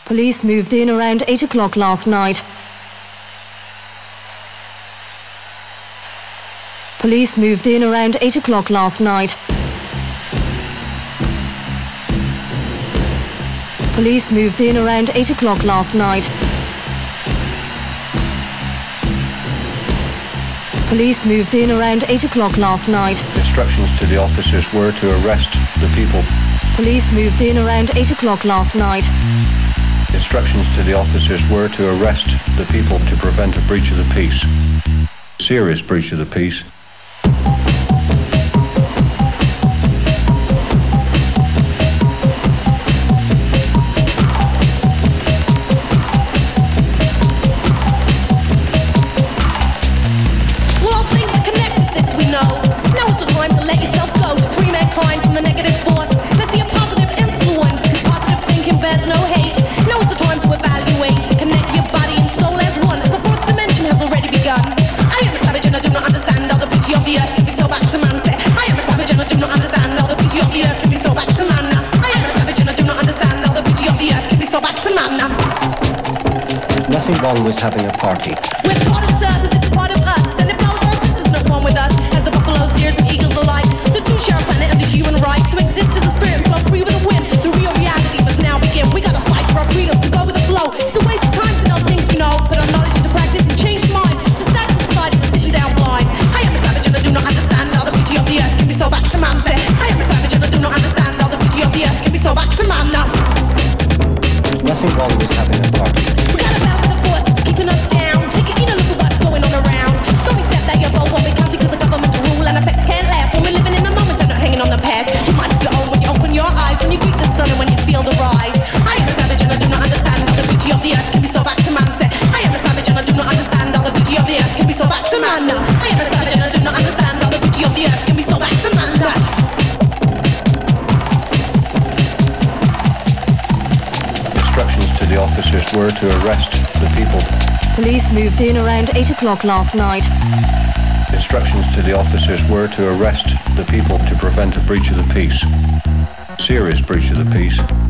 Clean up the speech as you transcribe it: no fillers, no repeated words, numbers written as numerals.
Police moved in around 8 o'clock last night. Police moved in around 8 o'clock last night. Police moved in around 8 o'clock last night. Police moved in around 8 o'clock last night. Instructions to the officers were to arrest the people. Police moved in around 8 o'clock last night. Instructions to the officers were to arrest the people to prevent a breach of the peace. Serious breach of the peace. Nothing wrong with having a party. We're part of the earth, it's a part of us. And if our sisters not one with us, as the buffaloes, deers, and eagles alike, the two share a planet and the human right to exist as a spirit, flow free with the wind. The real reality must now begin. We gotta fight for our freedom to go with the flow. It's a waste of time to know things we know, put our knowledge into practice and change minds. The stagnant society was sitting down blind. I am a savage and I do not understand how the beauty of the earth can be so back to man. Say, I am a savage and I do not understand how the beauty of the earth can be so back to man now. There's nothing wrong with having a party. We gotta battle with the force, keeping us down. Take it in and look at what's going on around. Don't accept that your vote won't be counted because the government rule and effects can't last. When we're living in the moment and not hanging on the past. Your mind is your own when you open your eyes, when you greet the sun and when you feel the rise. I am a savage and I do not understand how the beauty of the earth can be so back to man. Say, I am a savage and I do not understand how the beauty of the earth can be so back to man now. I am a savage and I do not understand how the beauty of the earth can be so back to man now. Instructions to the officers were to arrest the people. Police moved in around 8 o'clock last night. Instructions to the officers were to arrest the people to prevent a breach of the peace. Serious breach of the peace.